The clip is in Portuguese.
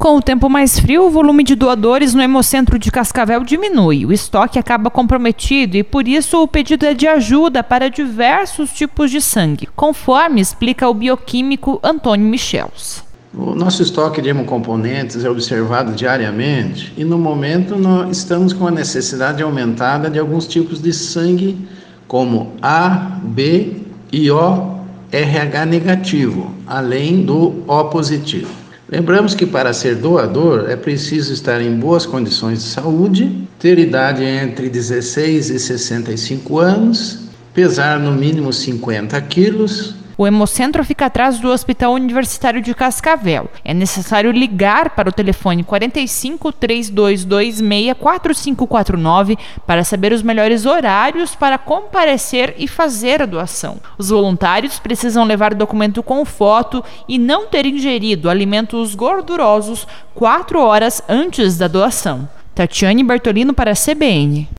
Com o tempo mais frio, o volume de doadores no Hemocentro de Cascavel diminui. O estoque acaba comprometido e, por isso, o pedido é de ajuda para diversos tipos de sangue, conforme explica o bioquímico Antônio Michels. O nosso estoque de hemocomponentes é observado diariamente e, no momento, nós estamos com a necessidade aumentada de alguns tipos de sangue, como A, B e O, RH negativo, além do O positivo. Lembramos que para ser doador é preciso estar em boas condições de saúde, ter idade entre 16 e 65 anos, pesar no mínimo 50 quilos. O Hemocentro fica atrás do Hospital Universitário de Cascavel. É necessário ligar para o telefone 45-3226-4549 para saber os melhores horários para comparecer e fazer a doação. Os voluntários precisam levar documento com foto e não ter ingerido alimentos gordurosos 4 horas antes da doação. Tatiane Bertolino para a CBN.